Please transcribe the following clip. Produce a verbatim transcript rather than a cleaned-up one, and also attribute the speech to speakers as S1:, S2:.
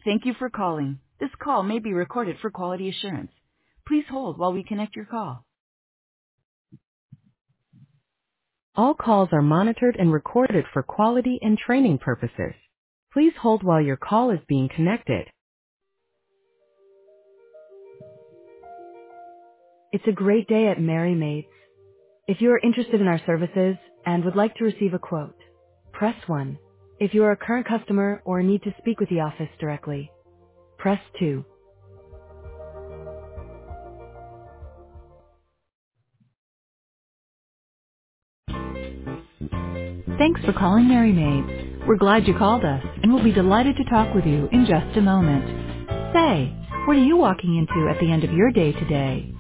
S1: Thank you for calling. This call may be recorded for quality assurance. Please hold while we connect your call. All calls are monitored and recorded for quality and training purposes. Please hold while your call is being connected. It's a great day at Mary Maids. If you are interested in our services and would like to receive a quote, press one. If you are a current customer or need to speak with the office directly, press two. Thanks for calling Mary Maids. We're glad you called us and we'll be delighted to talk with you in just a moment. Say, what are you walking into at the end of your day today?